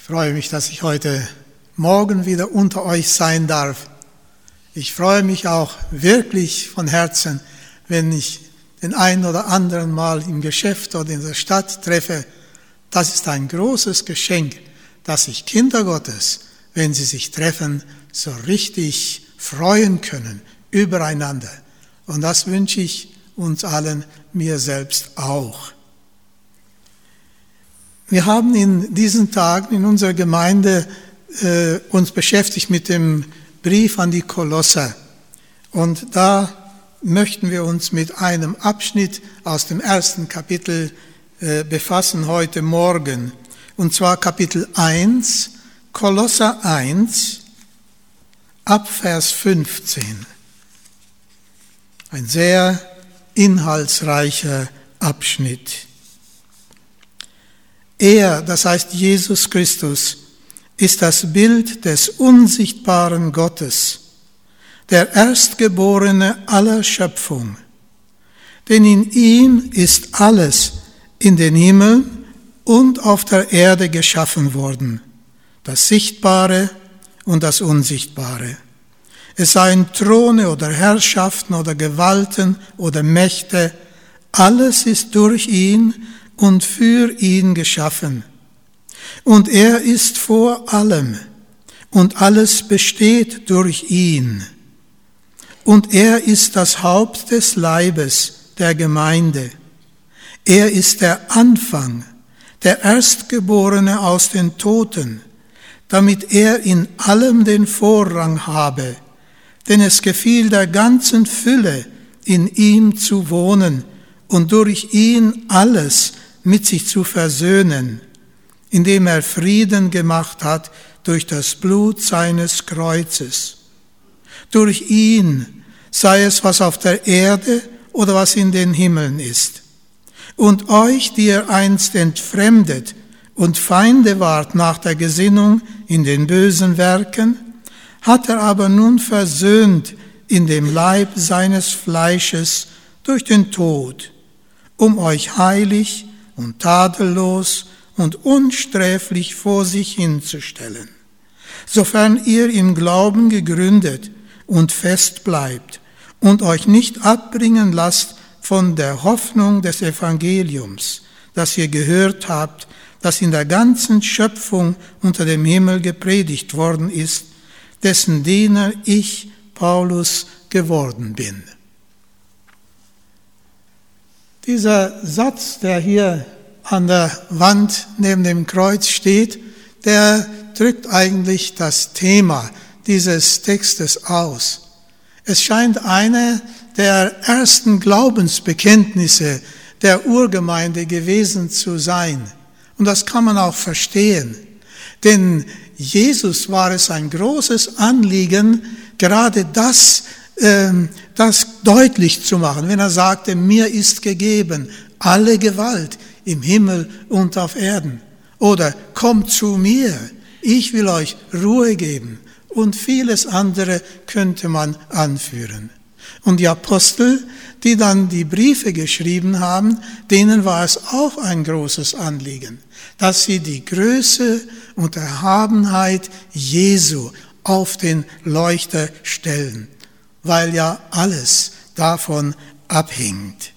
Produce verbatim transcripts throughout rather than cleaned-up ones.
freue mich, dass ich heute Morgen wieder unter euch sein darf. Ich freue mich auch wirklich von Herzen, wenn ich den einen oder anderen mal im Geschäft oder in der Stadt treffe. Das ist ein großes Geschenk, dass sich Kinder Gottes, wenn sie sich treffen, so richtig freuen können übereinander. Und das wünsche ich uns allen, mir selbst auch. Wir haben in diesen Tagen in unserer Gemeinde äh, uns beschäftigt mit dem Brief an die Kolosser. Und da möchten wir uns mit einem Abschnitt aus dem ersten Kapitel äh, befassen heute Morgen. Und zwar Kapitel eins, Kolosser eins, ab Vers fünfzehn. Ein sehr inhaltsreicher Abschnitt. Er, das heißt Jesus Christus, ist das Bild des unsichtbaren Gottes, der Erstgeborene aller Schöpfung. Denn in ihm ist alles in den Himmeln und auf der Erde geschaffen worden, das Sichtbare und das Unsichtbare. Es seien Throne oder Herrschaften oder Gewalten oder Mächte, alles ist durch ihn und für ihn geschaffen. Und er ist vor allem, und alles besteht durch ihn. Und er ist das Haupt des Leibes, der Gemeinde. Er ist der Anfang, der Erstgeborene aus den Toten, damit er in allem den Vorrang habe. Denn es gefiel der ganzen Fülle, in ihm zu wohnen und durch ihn alles mit sich zu versöhnen, indem er Frieden gemacht hat durch das Blut seines Kreuzes. Durch ihn, sei es was auf der Erde oder was in den Himmeln ist. Und euch, die ihr einst entfremdet und Feinde wart nach der Gesinnung in den bösen Werken, hat er aber nun versöhnt in dem Leib seines Fleisches durch den Tod, um euch heilig und tadellos und unsträflich vor sich hinzustellen, sofern ihr im Glauben gegründet und fest bleibt und euch nicht abbringen lasst von der Hoffnung des Evangeliums, das ihr gehört habt, das in der ganzen Schöpfung unter dem Himmel gepredigt worden ist, dessen Diener ich, Paulus, geworden bin. Dieser Satz, der hier an der Wand neben dem Kreuz steht, der drückt eigentlich das Thema dieses Textes aus. Es scheint eine der ersten Glaubensbekenntnisse der Urgemeinde gewesen zu sein. Und das kann man auch verstehen. Denn Jesus war es ein großes Anliegen, gerade das, äh, das deutlich zu machen, wenn er sagte, mir ist gegeben alle Gewalt im Himmel und auf Erden. Oder kommt zu mir, ich will euch Ruhe geben. Und vieles andere könnte man anführen. Und die Apostel, die dann die Briefe geschrieben haben, denen war es auch ein großes Anliegen, dass sie die Größe und Erhabenheit Jesu auf den Leuchter stellen, weil ja alles davon abhängt.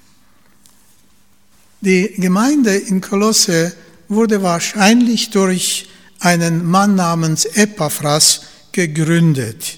Die Gemeinde in Kolosse wurde wahrscheinlich durch einen Mann namens Epaphras gegründet.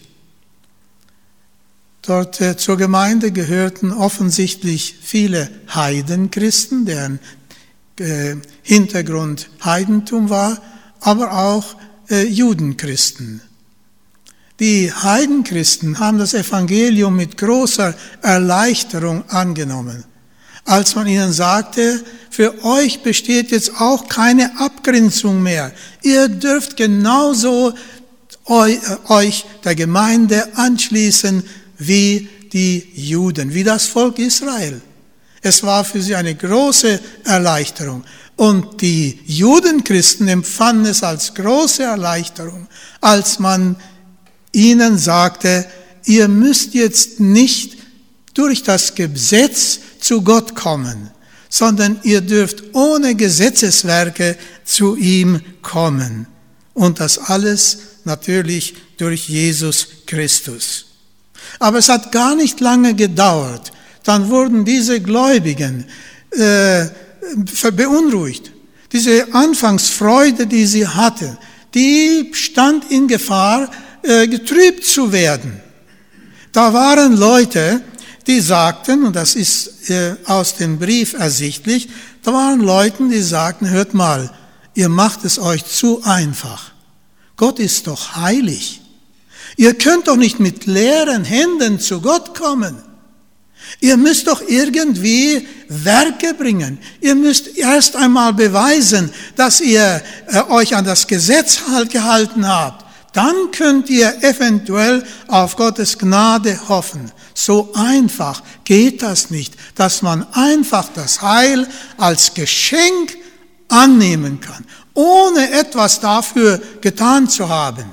Dort äh, zur Gemeinde gehörten offensichtlich viele Heidenchristen, deren äh, Hintergrund Heidentum war, aber auch äh, Judenchristen. Die Heidenchristen haben das Evangelium mit großer Erleichterung angenommen, als man ihnen sagte, für euch besteht jetzt auch keine Abgrenzung mehr. Ihr dürft genauso eu, euch der Gemeinde anschließen wie die Juden, wie das Volk Israel. Es war für sie eine große Erleichterung. Und die Judenchristen empfanden es als große Erleichterung, als man ihnen sagte, ihr müsst jetzt nicht durch das Gesetz zu Gott kommen, sondern ihr dürft ohne Gesetzeswerke zu ihm kommen. Und das alles natürlich durch Jesus Christus. Aber es hat gar nicht lange gedauert. Dann wurden diese Gläubigen äh, beunruhigt. Diese Anfangsfreude, die sie hatten, die stand in Gefahr, äh, getrübt zu werden. Da waren Leute, die sagten, und das ist äh, aus dem Brief ersichtlich, da waren Leute, die sagten, hört mal, ihr macht es euch zu einfach. Gott ist doch heilig. Ihr könnt doch nicht mit leeren Händen zu Gott kommen. Ihr müsst doch irgendwie Werke bringen. Ihr müsst erst einmal beweisen, dass ihr äh, euch an das Gesetz halt gehalten habt. Dann könnt ihr eventuell auf Gottes Gnade hoffen. So einfach geht das nicht, dass man einfach das Heil als Geschenk annehmen kann, ohne etwas dafür getan zu haben.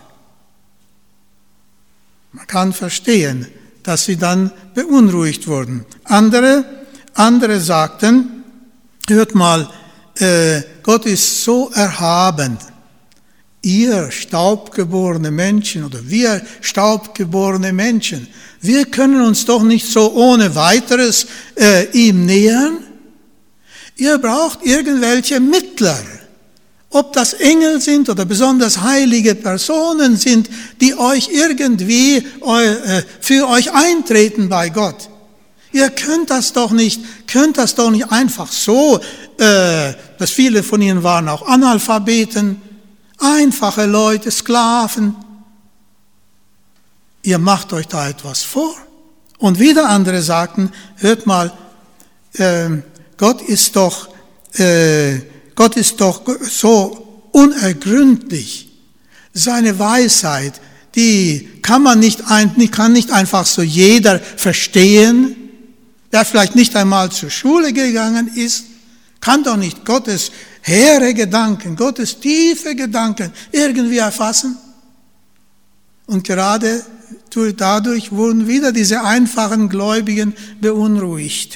Man kann verstehen, dass sie dann beunruhigt wurden. Andere, andere sagten, hört mal, äh, Gott ist so erhaben. Ihr staubgeborene Menschen oder wir staubgeborene Menschen, wir können uns doch nicht so ohne weiteres äh, ihm nähern. Ihr braucht irgendwelche Mittler. Ob das Engel sind oder besonders heilige Personen sind, die euch irgendwie äh, für euch eintreten bei Gott. Ihr könnt das doch nicht, könnt das doch nicht einfach so, äh, dass viele von ihnen waren auch Analphabeten, einfache Leute, Sklaven. Ihr macht euch da etwas vor. Und wieder andere sagten, hört mal, äh, Gott ist doch, äh, Gott ist doch so unergründlich. Seine Weisheit, die kann man nicht, ein, kann nicht einfach so jeder verstehen, der vielleicht nicht einmal zur Schule gegangen ist, kann doch nicht Gottes hehre Gedanken, Gottes tiefe Gedanken irgendwie erfassen. Und gerade dadurch wurden wieder diese einfachen Gläubigen beunruhigt.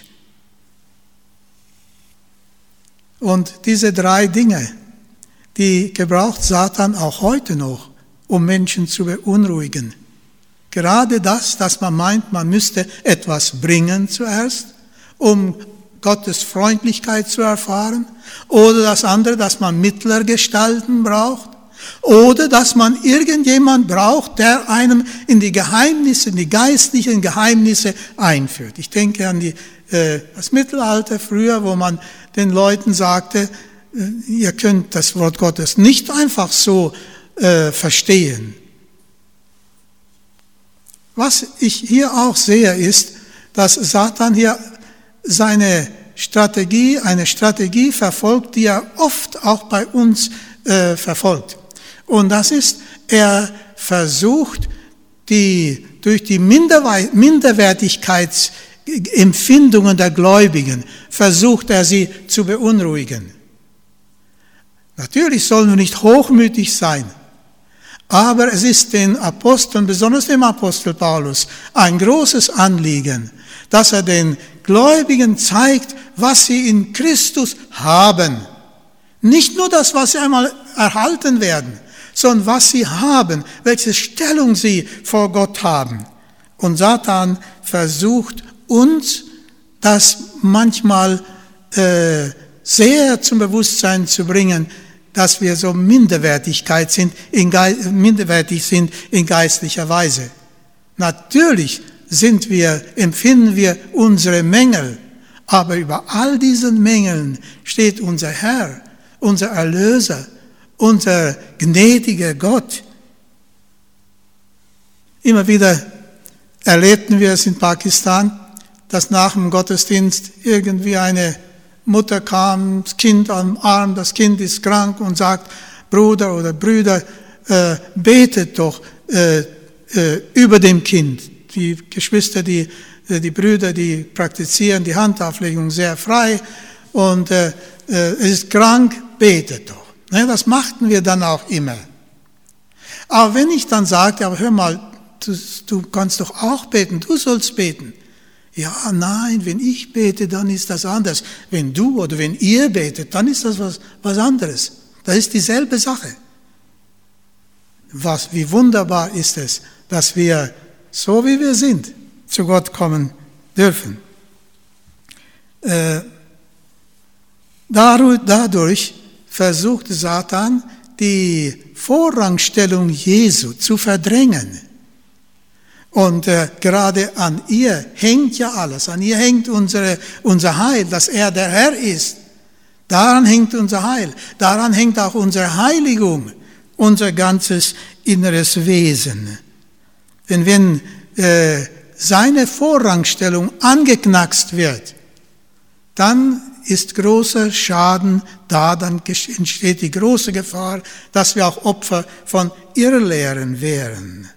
Und diese drei Dinge, die gebraucht Satan auch heute noch, um Menschen zu beunruhigen. Gerade das, dass man meint, man müsste etwas bringen zuerst, um Gottes Freundlichkeit zu erfahren. Oder das andere, dass man Mittlergestalten braucht. Oder dass man irgendjemand braucht, der einem in die Geheimnisse, in die geistlichen Geheimnisse einführt. Ich denke an die, äh, das Mittelalter früher, wo man den Leuten sagte, äh, ihr könnt das Wort Gottes nicht einfach so äh, verstehen. Was ich hier auch sehe, ist, dass Satan hier seine Strategie, eine Strategie verfolgt, die er oft auch bei uns äh, verfolgt. Und das ist, er versucht, die, durch die Minderwe- Minderwertigkeitsempfindungen der Gläubigen, versucht er sie zu beunruhigen. Natürlich sollen wir nicht hochmütig sein, aber es ist den Aposteln, besonders dem Apostel Paulus, ein großes Anliegen, dass er den Gläubigen zeigt, was sie in Christus haben. Nicht nur das, was sie einmal erhalten werden, sondern was sie haben, welche Stellung sie vor Gott haben. Und Satan versucht uns, das manchmal äh, sehr zum Bewusstsein zu bringen, dass wir so Minderwertigkeit sind, in Ge- minderwertig sind in geistlicher Weise. Natürlich sind wir, empfinden wir unsere Mängel, aber über all diesen Mängeln steht unser Herr, unser Erlöser, unser gnädiger Gott. Immer wieder erlebten wir es in Pakistan, dass nach dem Gottesdienst irgendwie eine Mutter kam, das Kind am Arm, das Kind ist krank und sagt, Bruder oder Brüder, äh, betet doch äh, äh, über dem Kind. Die Geschwister, die, die Brüder, die praktizieren die Handauflegung sehr frei und äh, es ist krank, betet doch. Ne, das machten wir dann auch immer. Aber wenn ich dann sagte, aber hör mal, du, du kannst doch auch beten, du sollst beten. Ja, nein, wenn ich bete, dann ist das anders. Wenn du oder wenn ihr betet, dann ist das was, was anderes. Das ist dieselbe Sache. Was, wie wunderbar ist es, dass wir, so wie wir sind, zu Gott kommen dürfen. Äh, dadurch versucht Satan, die Vorrangstellung Jesu zu verdrängen. Und äh, gerade an ihr hängt ja alles. An ihr hängt unsere, unser Heil, dass er der Herr ist. Daran hängt unser Heil. Daran hängt auch unsere Heiligung, unser ganzes inneres Wesen. Denn wenn äh, seine Vorrangstellung angeknackst wird, dann ist großer Schaden da, dann entsteht die große Gefahr, dass wir auch Opfer von Irrlehren wären.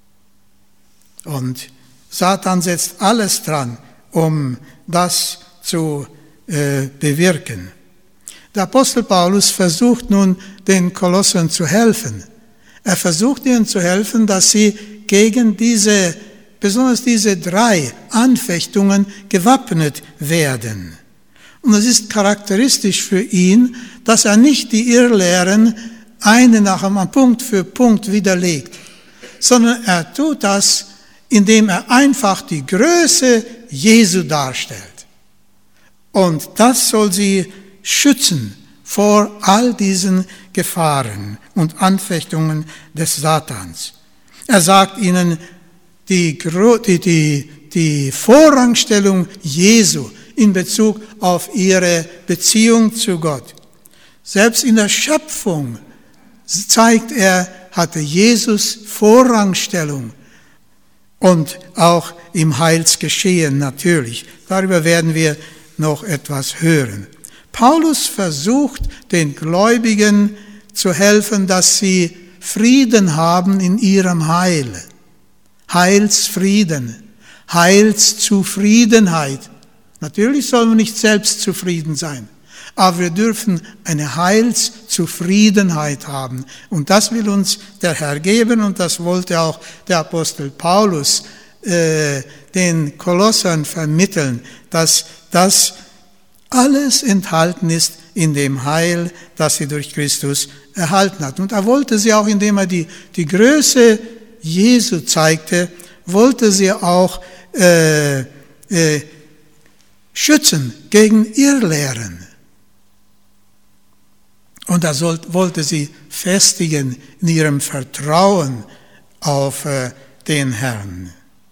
Und Satan setzt alles dran, um das zu äh, bewirken. Der Apostel Paulus versucht nun, den Kolossern zu helfen. Er versucht ihnen zu helfen, dass sie gegen diese, besonders diese drei Anfechtungen gewappnet werden. Und es ist charakteristisch für ihn, dass er nicht die Irrlehren eine nach dem Punkt für Punkt widerlegt, sondern er tut das, indem er einfach die Größe Jesu darstellt. Und das soll sie schützen vor all diesen Gefahren und Anfechtungen des Satans. Er sagt ihnen, die, die, die, die Vorrangstellung Jesu in Bezug auf ihre Beziehung zu Gott. Selbst in der Schöpfung zeigt er, hatte Jesus Vorrangstellung. Und auch im Heilsgeschehen natürlich. Darüber werden wir noch etwas hören. Paulus versucht, den Gläubigen zu helfen, dass sie Frieden haben in ihrem Heil. Heilsfrieden, Heilszufriedenheit. Natürlich sollen wir nicht selbst zufrieden sein, aber wir dürfen eine Heilszufriedenheit haben. Und das will uns der Herr geben und das wollte auch der Apostel Paulus äh, den Kolossern vermitteln, dass das alles enthalten ist in dem Heil, das sie durch Christus erhalten hat. Und er wollte sie auch, indem er die, die Größe Jesu zeigte, wollte sie auch äh, äh, schützen gegen Irrlehren. Und er soll, wollte sie festigen in ihrem Vertrauen auf äh, den Herrn.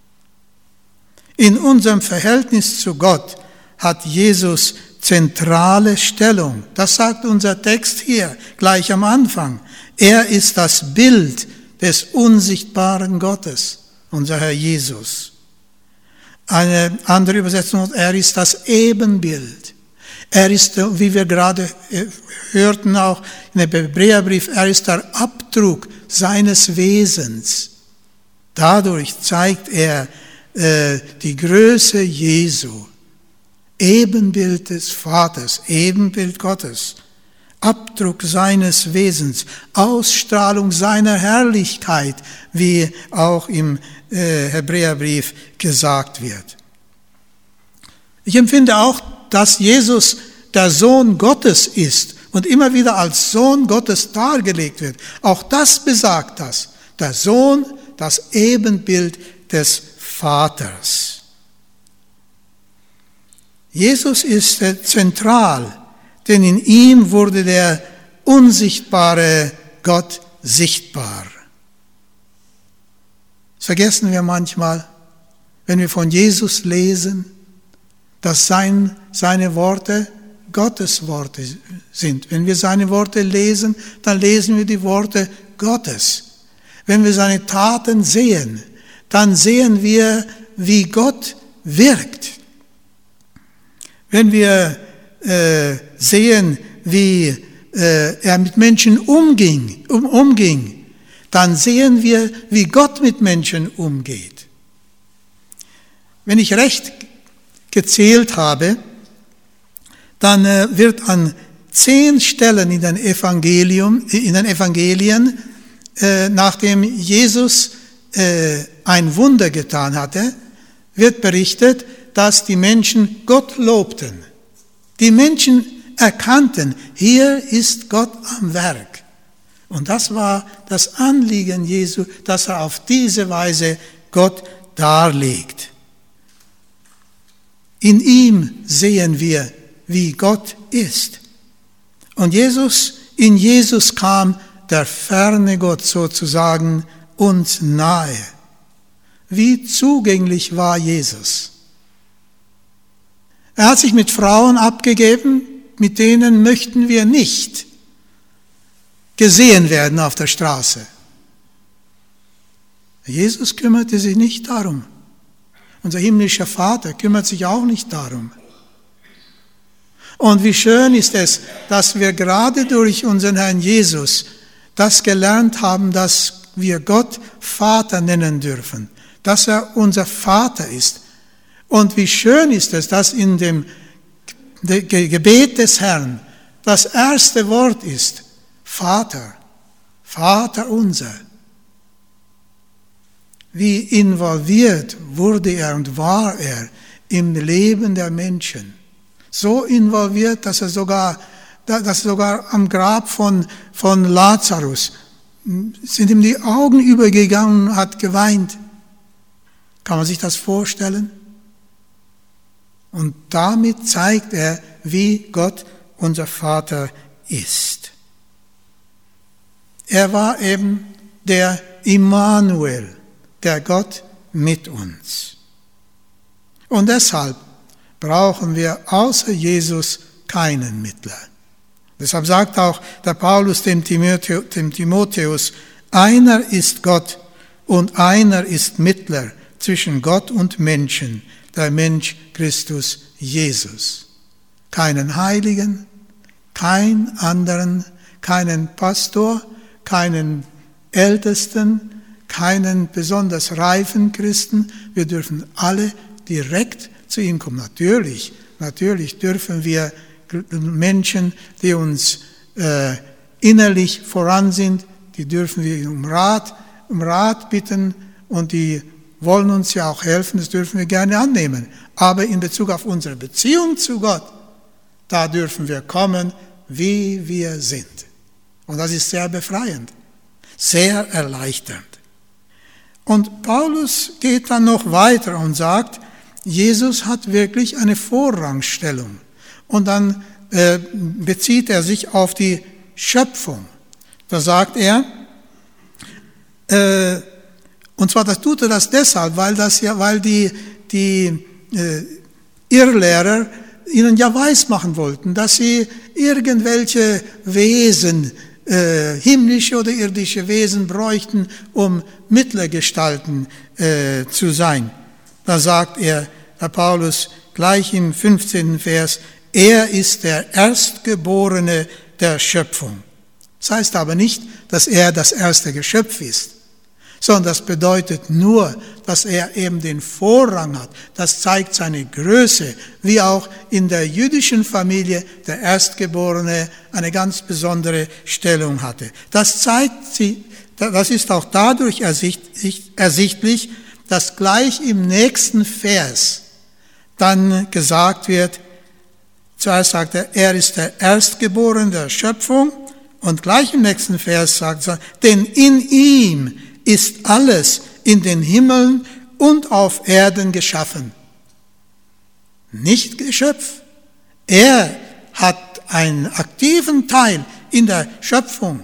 In unserem Verhältnis zu Gott hat Jesus zentrale Stellung. Das sagt unser Text hier gleich am Anfang. Er ist das Bild des unsichtbaren Gottes, unser Herr Jesus. Eine andere Übersetzung, er ist das Ebenbild. Er ist, wie wir gerade hörten auch in dem Hebräerbrief, er ist der Abdruck seines Wesens. Dadurch zeigt er äh, die Größe Jesu. Ebenbild des Vaters, Ebenbild Gottes, Abdruck seines Wesens, Ausstrahlung seiner Herrlichkeit, wie auch im äh, Hebräerbrief gesagt wird. Ich empfinde auch, dass Jesus der Sohn Gottes ist und immer wieder als Sohn Gottes dargelegt wird. Auch das besagt das. Der Sohn, das Ebenbild des Vaters. Jesus ist zentral, denn in ihm wurde der unsichtbare Gott sichtbar. Das vergessen wir manchmal, wenn wir von Jesus lesen, dass sein, seine Worte Gottes Worte sind. Wenn wir seine Worte lesen, dann lesen wir die Worte Gottes. Wenn wir seine Taten sehen, dann sehen wir, wie Gott wirkt. Wenn wir äh, sehen, wie äh, er mit Menschen umging, um, umging, dann sehen wir, wie Gott mit Menschen umgeht. Wenn ich recht gezählt habe, dann äh, wird an zehn Stellen in den, Evangelium, in den Evangelien, äh, nachdem Jesus äh, ein Wunder getan hatte, wird berichtet, dass die Menschen Gott lobten. Die Menschen erkannten, hier ist Gott am Werk. Und das war das Anliegen Jesu, dass er auf diese Weise Gott darlegt. In ihm sehen wir, wie Gott ist. Und Jesus, in Jesus kam der ferne Gott sozusagen uns nahe. Wie zugänglich war Jesus? Er hat sich mit Frauen abgegeben, mit denen möchten wir nicht gesehen werden auf der Straße. Jesus kümmerte sich nicht darum. Unser himmlischer Vater kümmert sich auch nicht darum. Und wie schön ist es, dass wir gerade durch unseren Herrn Jesus das gelernt haben, dass wir Gott Vater nennen dürfen, dass er unser Vater ist. Und wie schön ist es, dass in dem Gebet des Herrn das erste Wort ist, Vater, Vater unser. Wie involviert wurde er und war er im Leben der Menschen. So involviert, dass er sogar, dass sogar am Grab von, von Lazarus sind ihm die Augen übergegangen und hat geweint. Kann man sich das vorstellen? Und damit zeigt er, wie Gott unser Vater ist. Er war eben der Immanuel, der Gott mit uns. Und deshalb brauchen wir außer Jesus keinen Mittler. Deshalb sagt auch der Paulus dem Timotheus, einer ist Gott und einer ist Mittler zwischen Gott und Menschen, der Mensch Christus Jesus. Keinen Heiligen, keinen anderen, keinen Pastor, keinen Ältesten, keinen besonders reifen Christen. Wir dürfen alle direkt zu ihm kommen. Natürlich, natürlich dürfen wir Menschen, die uns äh, innerlich voran sind, die dürfen wir um Rat, um Rat bitten und die wollen uns ja auch helfen, das dürfen wir gerne annehmen. Aber in Bezug auf unsere Beziehung zu Gott, da dürfen wir kommen, wie wir sind. Und das ist sehr befreiend, sehr erleichternd. Und Paulus geht dann noch weiter und sagt, Jesus hat wirklich eine Vorrangstellung. Und dann äh, bezieht er sich auf die Schöpfung. Da sagt er, äh, und zwar das tut er das deshalb, weil das ja, weil die, die äh, Irrlehrer ihnen ja weismachen wollten, dass sie irgendwelche Wesen, äh, himmlische oder irdische Wesen bräuchten, um Mittlergestalten äh, zu sein. Da sagt er, Herr Paulus, gleich im fünfzehnten Vers, er ist der Erstgeborene der Schöpfung. Das heißt aber nicht, dass er das erste Geschöpf ist, sondern das bedeutet nur, dass er eben den Vorrang hat. Das zeigt seine Größe, wie auch in der jüdischen Familie der Erstgeborene eine ganz besondere Stellung hatte. Das zeigt sie, das ist auch dadurch ersichtlich, dass gleich im nächsten Vers dann gesagt wird, zuerst sagt er, er ist der Erstgeborene der Schöpfung und gleich im nächsten Vers sagt er, denn in ihm ist alles in den Himmeln und auf Erden geschaffen. Nicht Geschöpf. Er hat einen aktiven Teil in der Schöpfung.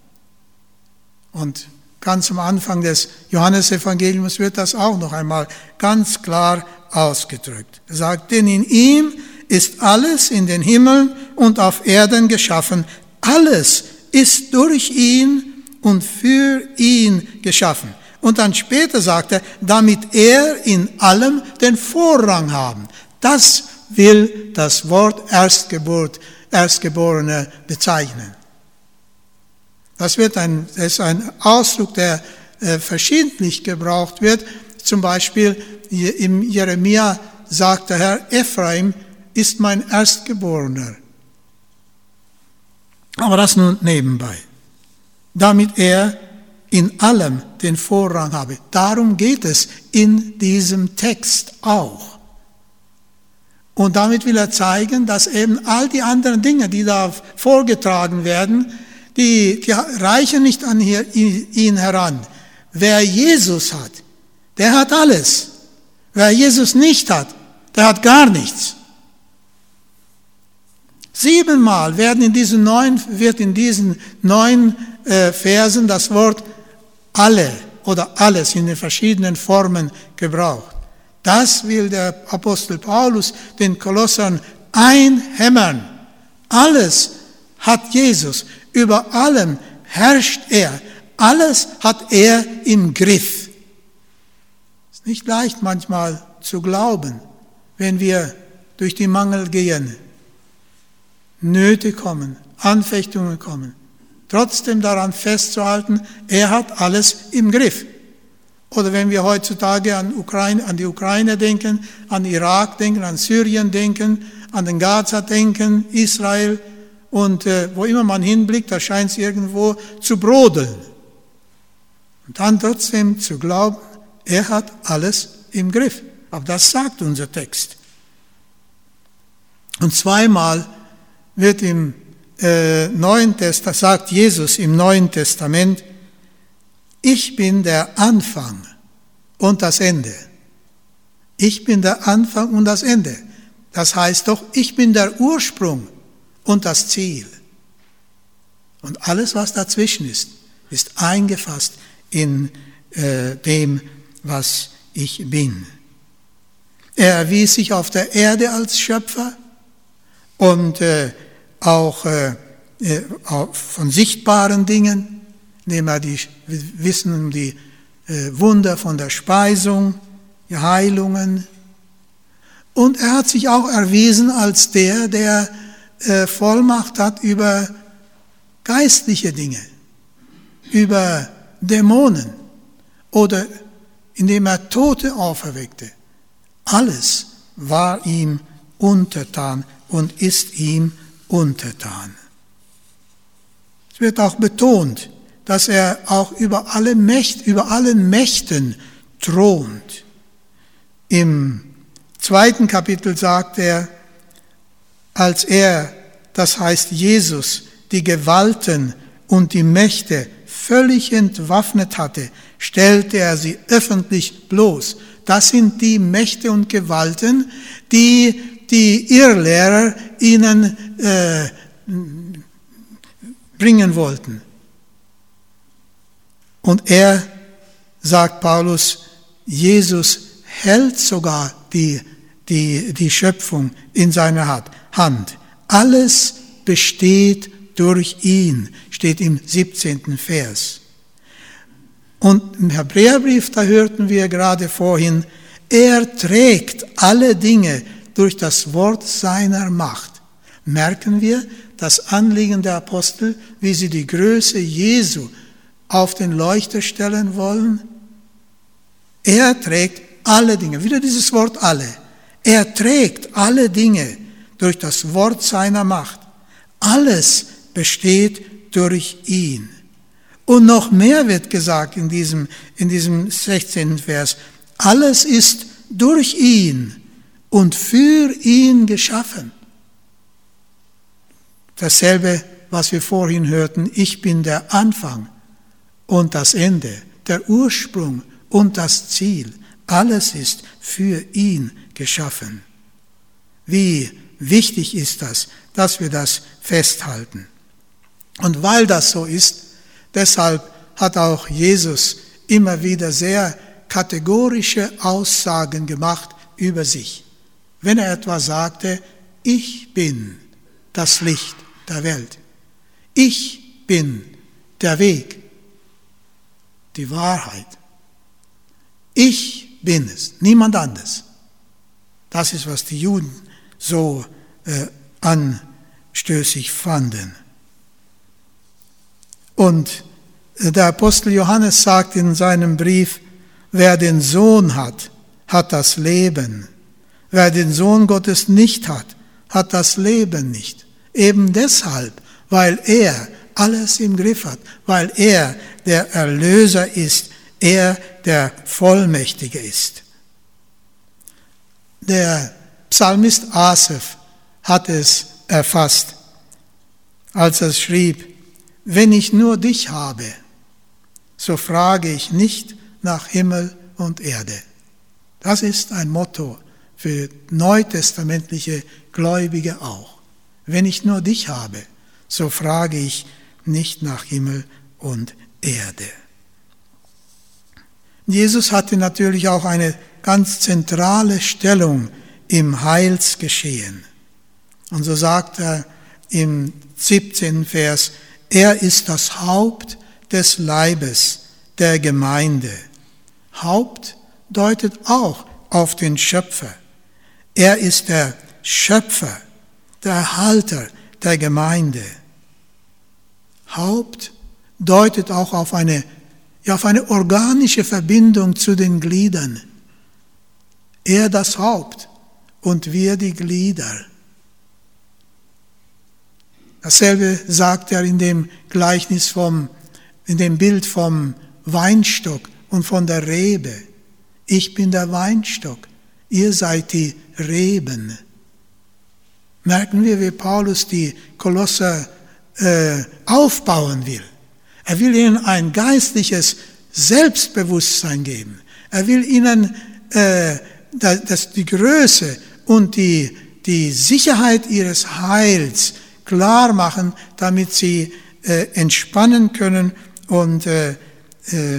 Und ganz am Anfang des Johannesevangeliums wird das auch noch einmal ganz klar ausgedrückt. Er sagt, denn in ihm ist alles in den Himmeln und auf Erden geschaffen. Alles ist durch ihn und für ihn geschaffen. Und dann später sagt er, damit er in allem den Vorrang haben. Das will das Wort Erstgeburt, Erstgeborene bezeichnen. Das wird ein, das ist ein Ausdruck, der äh, verschiedentlich gebraucht wird. Zum Beispiel im Jeremia sagt der Herr, Ephraim ist mein Erstgeborener. Aber das nun nebenbei. Damit er in allem den Vorrang habe. Darum geht es in diesem Text auch. Und damit will er zeigen, dass eben all die anderen Dinge, die da vorgetragen werden, die, die reichen nicht an ihn heran. Wer Jesus hat, der hat alles. Wer Jesus nicht hat, der hat gar nichts. Siebenmal werden in diesen neun, wird in diesen neun äh, Versen das Wort alle oder alles in den verschiedenen Formen gebraucht. Das will der Apostel Paulus den Kolossern einhämmern. Alles hat Jesus. Über allem herrscht er. Alles hat er im Griff. Es ist nicht leicht manchmal zu glauben, wenn wir durch die Mangel gehen, Nöte kommen, Anfechtungen kommen. Trotzdem daran festzuhalten, er hat alles im Griff. Oder wenn wir heutzutage an, Ukraine, an die Ukraine denken, an Irak denken, an Syrien denken, an den Gaza denken, Israel und äh, wo immer man hinblickt, da scheint es irgendwo zu brodeln. Und dann trotzdem zu glauben, er hat alles im Griff. Aber das sagt unser Text. Und zweimal wird im äh, Neuen Testament, sagt Jesus im Neuen Testament, ich bin der Anfang und das Ende. Ich bin der Anfang und das Ende. Das heißt doch, ich bin der Ursprung und das Ziel. Und alles, was dazwischen ist, ist eingefasst in äh, dem, was ich bin. Er erwies sich auf der Erde als Schöpfer und äh, auch äh, von sichtbaren Dingen, indem er die Wissen um die äh, Wunder von der Speisung, die Heilungen. Und er hat sich auch erwiesen als der, der äh, Vollmacht hat über geistliche Dinge, über Dämonen oder indem er Tote auferweckte. Alles war ihm untertan und ist ihm untertan. Es wird auch betont, dass er auch über alle Mächte, über allen Mächten thront. Im zweiten Kapitel sagt er, als er, das heißt Jesus, die Gewalten und die Mächte völlig entwaffnet hatte, stellte er sie öffentlich bloß. Das sind die Mächte und Gewalten, die die Irrlehrer ihnen äh, bringen wollten. Und er, sagt Paulus, Jesus hält sogar die, die, die Schöpfung in seiner Hand. Alles besteht durch ihn, steht im siebzehnten Vers. Und im Hebräerbrief, da hörten wir gerade vorhin, er trägt alle Dinge durch das Wort seiner Macht. Merken wir das Anliegen der Apostel, wie sie die Größe Jesu auf den Leuchter stellen wollen? Er trägt alle Dinge, wieder dieses Wort alle. Er trägt alle Dinge durch das Wort seiner Macht. Alles besteht durch ihn. Und noch mehr wird gesagt in diesem, in diesem sechzehnten Vers. Alles ist durch ihn und für ihn geschaffen. Dasselbe, was wir vorhin hörten, ich bin der Anfang und das Ende, der Ursprung und das Ziel. Alles ist für ihn geschaffen. Wie wichtig ist das, dass wir das festhalten. Und weil das so ist, deshalb hat auch Jesus immer wieder sehr kategorische Aussagen gemacht über sich. Wenn er etwa sagte, ich bin das Licht der Welt. Ich bin der Weg, die Wahrheit. Ich bin es, niemand anders. Das ist, was die Juden so äh, anstößig fanden. Und der Apostel Johannes sagt in seinem Brief, wer den Sohn hat, hat das Leben. Wer den Sohn Gottes nicht hat, hat das Leben nicht. Eben deshalb, weil er alles im Griff hat, weil er der Erlöser ist, er der Vollmächtige ist. Der Psalmist Asaf hat es erfasst, als er schrieb: Wenn ich nur dich habe, so frage ich nicht nach Himmel und Erde. Das ist ein Motto für neutestamentliche Gläubige auch. Wenn ich nur dich habe, so frage ich nicht nach Himmel und Erde. Jesus hatte natürlich auch eine ganz zentrale Stellung im Heilsgeschehen. Und so sagt er im siebzehnten Vers: Er ist das Haupt des Leibes, der Gemeinde. Haupt deutet auch auf den Schöpfer. Er ist der Schöpfer, der Erhalter der Gemeinde. Haupt deutet auch auf eine, ja, auf eine organische Verbindung zu den Gliedern. Er das Haupt und wir die Glieder. Dasselbe sagt er in dem Gleichnis vom, in dem Bild vom Weinstock und von der Rebe. Ich bin der Weinstock, ihr seid die Reben. Merken wir, wie Paulus die Kolosser äh, aufbauen will. Er will ihnen ein geistliches Selbstbewusstsein geben. Er will ihnen äh, das, die Größe und die, die Sicherheit ihres Heils klar machen, damit sie äh, entspannen können und äh, äh,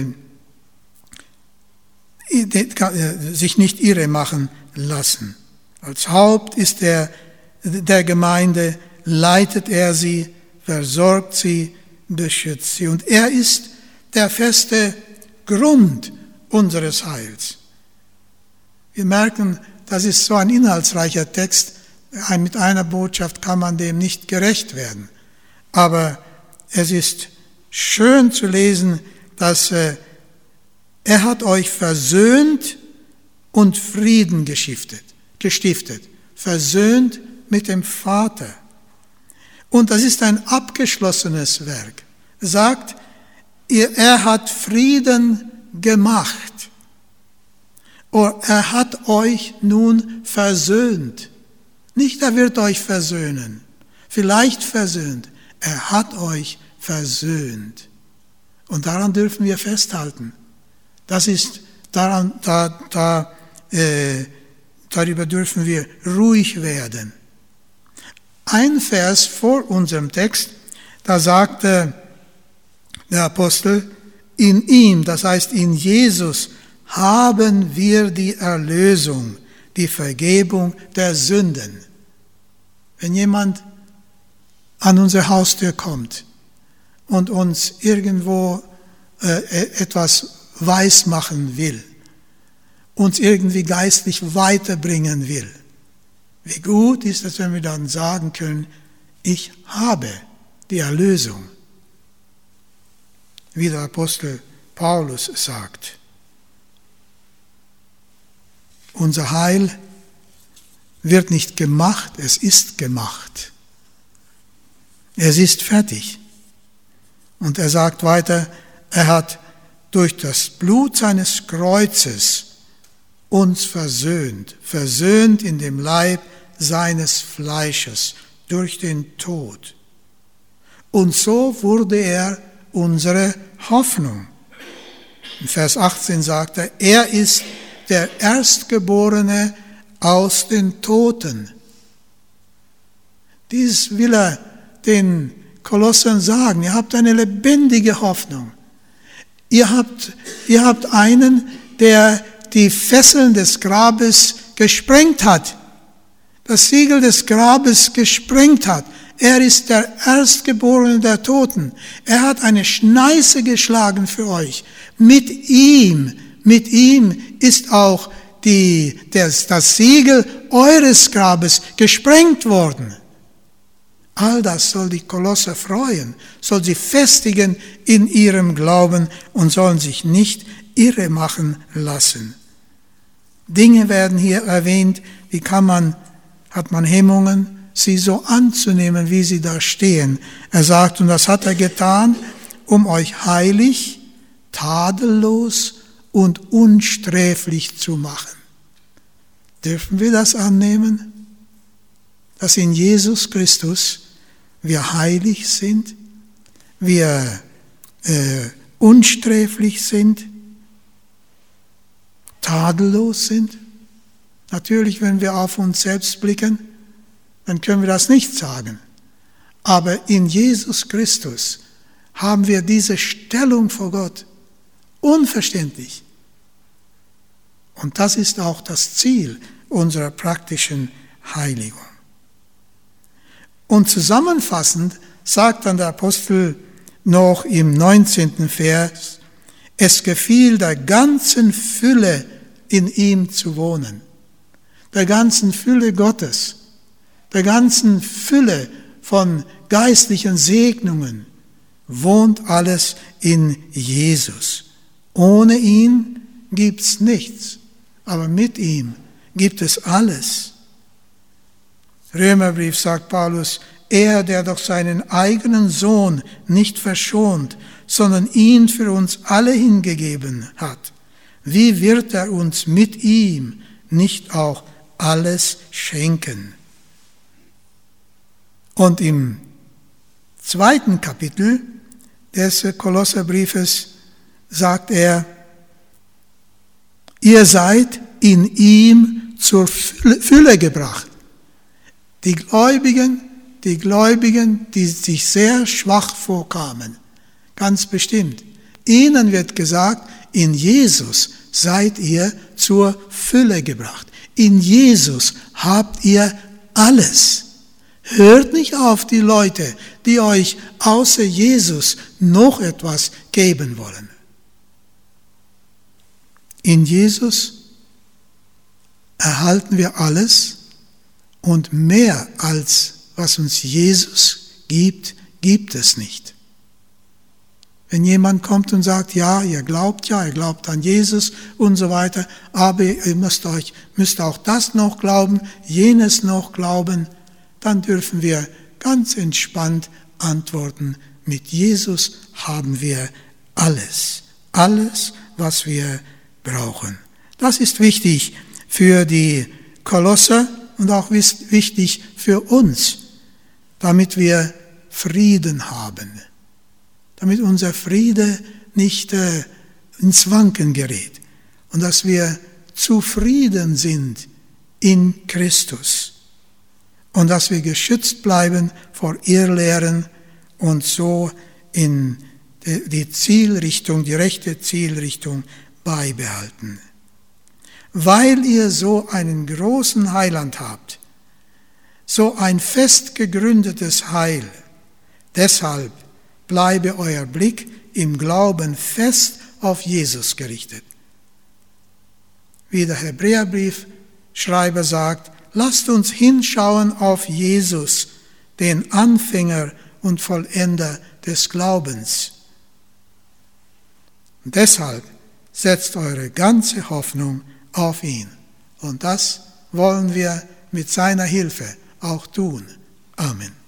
sich nicht irre machen lassen. Als Haupt ist er der Gemeinde, leitet er sie, versorgt sie, beschützt sie. Und er ist der feste Grund unseres Heils. Wir merken, das ist so ein inhaltsreicher Text. Mit einer Botschaft kann man dem nicht gerecht werden. Aber es ist schön zu lesen, dass äh, er hat euch versöhnt und Frieden gestiftet, gestiftet. Versöhnt mit dem Vater. Und das ist ein abgeschlossenes Werk. Er sagt, er hat Frieden gemacht. Oder er hat euch nun versöhnt. Nicht, er wird euch versöhnen. Vielleicht versöhnt. Er hat euch versöhnt. Und daran dürfen wir festhalten. Das ist, daran, da, da, äh, darüber dürfen wir ruhig werden. Ein Vers vor unserem Text, da sagte der Apostel, in ihm, das heißt in Jesus, haben wir die Erlösung, die Vergebung der Sünden. Wenn jemand an unsere Haustür kommt und uns irgendwo äh, etwas weismachen will, uns irgendwie geistlich weiterbringen will, wie gut ist es, wenn wir dann sagen können, ich habe die Erlösung. Wie der Apostel Paulus sagt. Unser Heil wird nicht gemacht, es ist gemacht. Es ist fertig. Und er sagt weiter, er hat durch das Blut seines Kreuzes uns versöhnt, versöhnt in dem Leib seines Fleisches durch den Tod. Und so wurde er unsere Hoffnung. In Vers achtzehn sagt er, er ist der Erstgeborene aus den Toten. Dies will er den Kolossern sagen. Ihr habt eine lebendige Hoffnung. Ihr habt, ihr habt einen, der die Fesseln des Grabes gesprengt hat, das Siegel des Grabes gesprengt hat. Er ist der Erstgeborene der Toten. Er hat eine Schneise geschlagen für euch. Mit ihm, mit ihm ist auch die, das, das Siegel eures Grabes gesprengt worden. All das soll die Kolosser freuen, soll sie festigen in ihrem Glauben und sollen sich nicht irre machen lassen. Dinge werden hier erwähnt, wie kann man, hat man Hemmungen, sie so anzunehmen, wie sie da stehen. Er sagt, und das hat er getan, um euch heilig, tadellos und unsträflich zu machen. Dürfen wir das annehmen? Dass in Jesus Christus wir heilig sind, wir äh, unsträflich sind, tadellos sind? Natürlich, wenn wir auf uns selbst blicken, dann können wir das nicht sagen. Aber in Jesus Christus haben wir diese Stellung vor Gott. Unverständlich. Und das ist auch das Ziel unserer praktischen Heiligung. Und zusammenfassend sagt dann der Apostel noch im neunzehnten Vers, es gefiel der ganzen Fülle in ihm zu wohnen. Der ganzen Fülle Gottes, der ganzen Fülle von geistlichen Segnungen wohnt alles in Jesus. Ohne ihn gibt's nichts, aber mit ihm gibt es alles. Römerbrief sagt Paulus, er, der doch seinen eigenen Sohn nicht verschont, sondern ihn für uns alle hingegeben hat, wie wird er uns mit ihm nicht auch alles schenken? Und im zweiten Kapitel des Kolosserbriefes sagt er, ihr seid in ihm zur Fülle gebracht. Die Gläubigen, die Gläubigen, die sich sehr schwach vorkamen, ganz bestimmt. Ihnen wird gesagt, in Jesus seid ihr zur Fülle gebracht. In Jesus habt ihr alles. Hört nicht auf die Leute, die euch außer Jesus noch etwas geben wollen. In Jesus erhalten wir alles und mehr als was uns Jesus gibt, gibt es nicht. Wenn jemand kommt und sagt, ja, ihr glaubt ja, ihr glaubt an Jesus und so weiter, aber ihr müsst euch, müsst auch das noch glauben, jenes noch glauben, dann dürfen wir ganz entspannt antworten, mit Jesus haben wir alles, alles, was wir brauchen. Das ist wichtig für die Kolosser und auch wichtig für uns, damit wir Frieden haben, damit unser Friede nicht äh, ins Wanken gerät und dass wir zufrieden sind in Christus und dass wir geschützt bleiben vor Irrlehren und so in die Zielrichtung, die rechte Zielrichtung beibehalten. Weil ihr so einen großen Heiland habt, so ein fest gegründetes Heil, deshalb bleibe euer Blick im Glauben fest auf Jesus gerichtet. Wie der Hebräerbriefschreiber sagt, lasst uns hinschauen auf Jesus, den Anfänger und Vollender des Glaubens. Und deshalb setzt eure ganze Hoffnung auf ihn. Und das wollen wir mit seiner Hilfe auch tun. Amen.